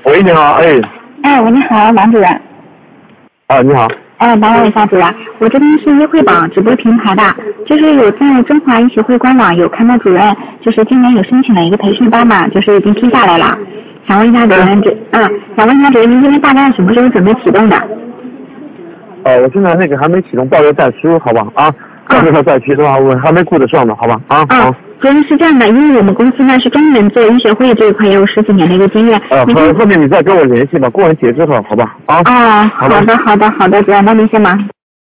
喂，你好，哎。 哎，喂，你好，王主任。 啊，你好。 哎，麻烦一下主任，我这边是优惠榜直播平台的，就是有在中华医协会官网有看到主任，就是今年有申请了一个培训班嘛，就是已经批下来了，想问一下主任，想问一下主任，您这边大概什么时候准备启动的？ 我现在那个还没启动报个代书，好吧？到时候再启动啊，我还没顾得上呢，好吧？好。 主任是这样的，因为我们公司呢是专门做医学会这一块，也有10几年的一个经验。 后面你再跟我联系吧，过完节之后，好吧？ 好的，主任，那您先忙。